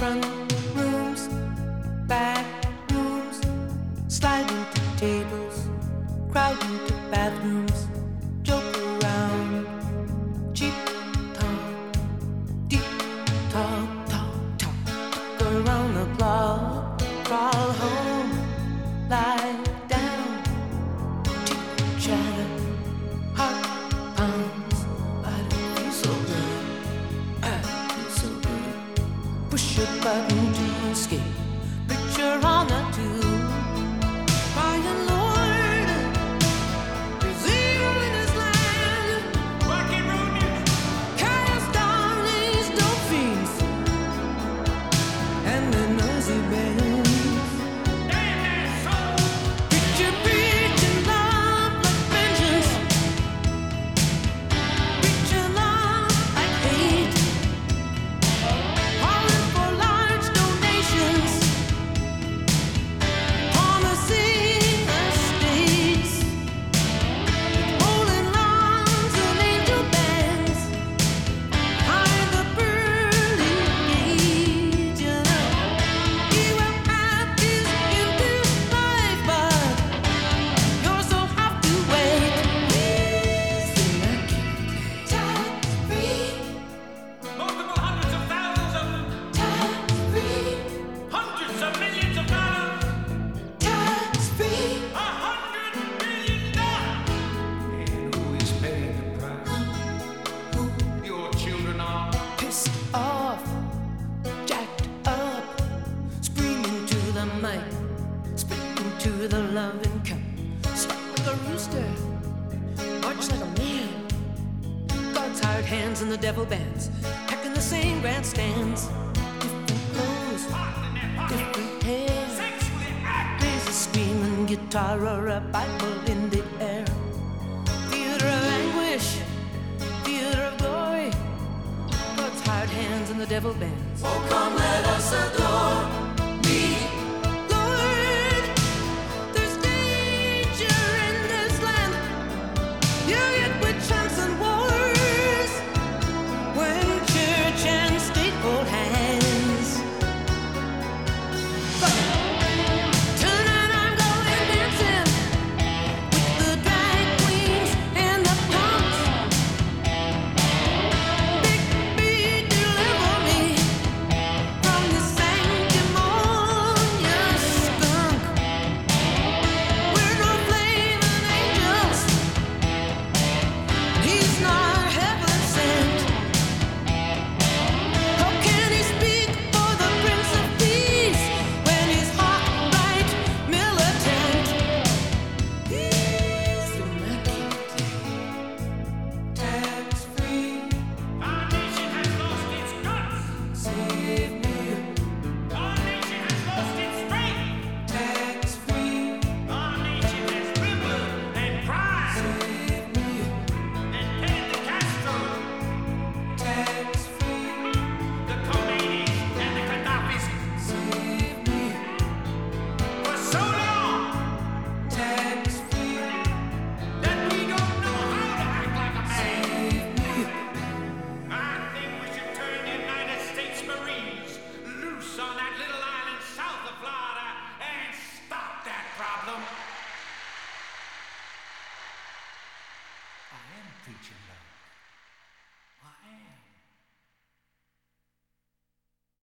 Front rooms, back rooms, slide into tables, crowd into bathrooms, joke around, cheap talk, deep talk, talk around the block, crawl home, lie down, chit chatter, heart pounds. I don't feel so good, I feel so good. Push a button to escape, picture on the tube, crying Lord, there's evil in this land. Working road music. Cast down these dope fiends and their noisy bands. Damn that soul. Picture preaching love like vengeance, preaching love like hate, calling for large donations, promising estates, holding lawns and angel bands, behind the pearly gate. You know, evil path is into life, but yours don't have to wait. Tax-free, Multiple hundreds of thousands of tax-free, hundreds of millions of dollars. tax-free. $100 billion. And who is paying the price? Your children are. Pissed off, jacked up, screaming to the mic, speaking to the loving cup, stuck like a rooster, march like a man. God's hired hands and the devil bands, packing the same grandstands. Different clothes, different hair, Sexually active. lazy screaming guitar or a Bible in the air. Theater of anguish, theater of glory. God's hired hands and the devil bands. Oh, come let us adore me. Lord, there's danger in this land. You get with chants and wars when church and state hold hands. Tonight I'm going dancing with the drag queens and the punks. Big B, deliver me from this sanctimonious skunk. We're no flaming angels. He's not heaven sent. How can he speak for the Prince of Peace when he's hot, right, militant? He's immaculate, tax-free. Our nation has lost its guts. Save me, Our nation has lost its strength. tax-free. Our nation has whimpered and cried Save me, and paid the Castro, tax-free. the Khomeinis, and the Gaddafis Save me, for so long tax-free. that we don't know how to act like a man. Save me, I think we should turn the United States Marines loose on that little island south of Florida and stop that problem. I am preaching love.